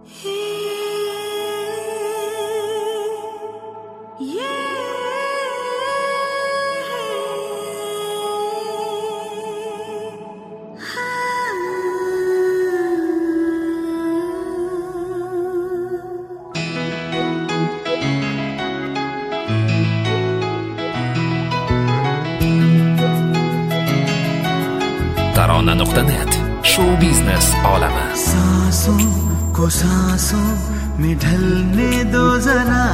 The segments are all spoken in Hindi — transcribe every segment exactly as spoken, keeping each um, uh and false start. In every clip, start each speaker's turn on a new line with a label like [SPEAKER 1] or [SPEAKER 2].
[SPEAKER 1] ترانه نقطه نت شو بیزنس عالمه.
[SPEAKER 2] सांसों को सांसों में ढलने दो जरा,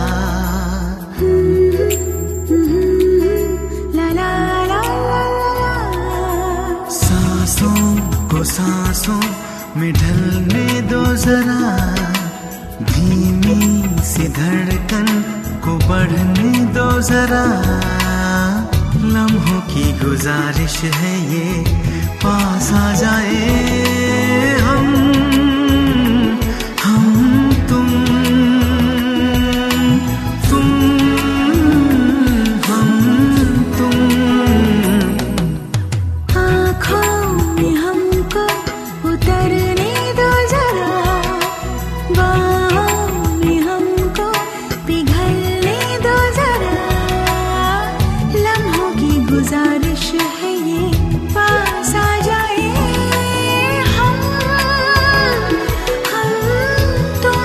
[SPEAKER 3] ला ला ला ला,
[SPEAKER 2] सांसों को सांसों में ढलने दो जरा, धीमी सी धड़कन को बढ़ने दो जरा, लम्हों की गुजारिश है ये पास आ जाए हम हम तुम तुम हम तुम।
[SPEAKER 3] आँखों में हमको उतरने दो जरा, बाहों में हमको पिघलने दो जरा, लम्हों की गुजारिश है ये पास आ जाए हम हम तुम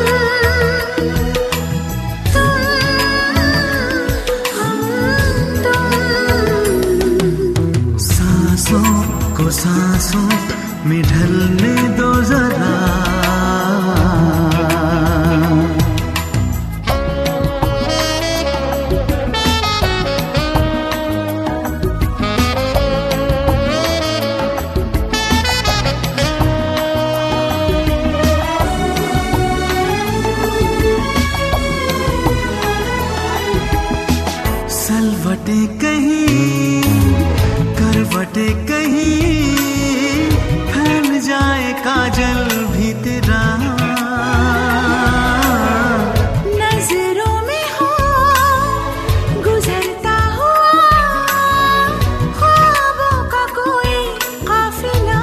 [SPEAKER 3] तुम हम तुम।
[SPEAKER 2] सांसों को सांसों में ढलने दो जरा, सलवटे कहीं करवटे कहीं, फैल जाए काजल भी तेरा,
[SPEAKER 3] नजरों में हो गुजरता हुआ ख्वाबों का कोई काफिला,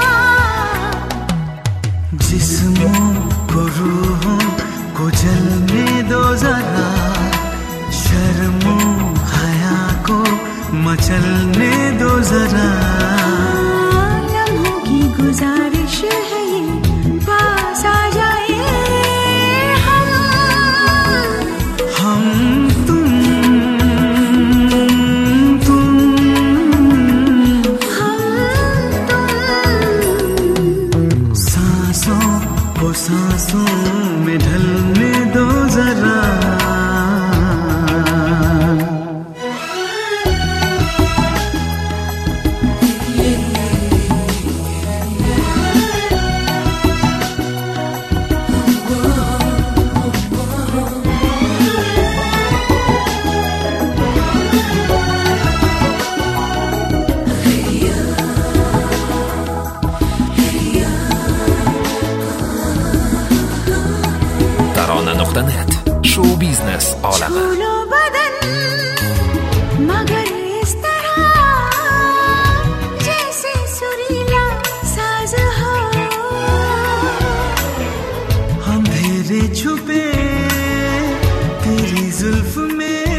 [SPEAKER 2] जिस्मों को रूहों को जलने दो जरा, शर्मो हया को मचलने दो जरा,
[SPEAKER 3] लम्हों की गुजारिश है ये पास आ जाए हम
[SPEAKER 2] हम तुम तुम
[SPEAKER 3] हम तुम।
[SPEAKER 2] सांसों को सांसों में ढलने दो जरा,
[SPEAKER 1] ترانه نقطه نت شو بیزنس عالمه.
[SPEAKER 3] छूलो बदन मगर इस तरह जैसे सुरीला साज हो,
[SPEAKER 2] अंधेरे छुपे तेरी जुल्फ में,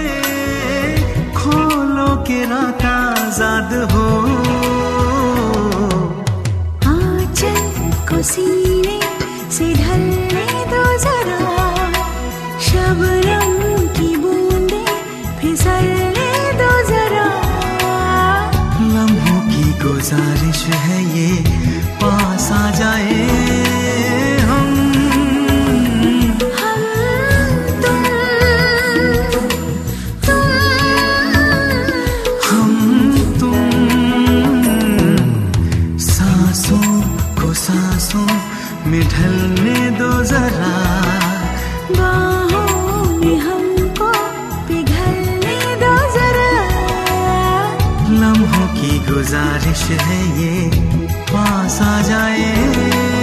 [SPEAKER 2] खोलो के रात आजाद हो,
[SPEAKER 3] आंचल को सीने से ढलने दो जरा, शबनम की बूंदे फिसलने दो जरा,
[SPEAKER 2] लम्हों की गुजारिश है ये पास आ जाए हम
[SPEAKER 3] हम तुम तुम
[SPEAKER 2] हम तुम। सांसों को सांसों में ढलने दो जरा,
[SPEAKER 3] बाहों में हमको पिघलने दो जरा,
[SPEAKER 2] लम्हों की गुजारिश है ये पास आ जाए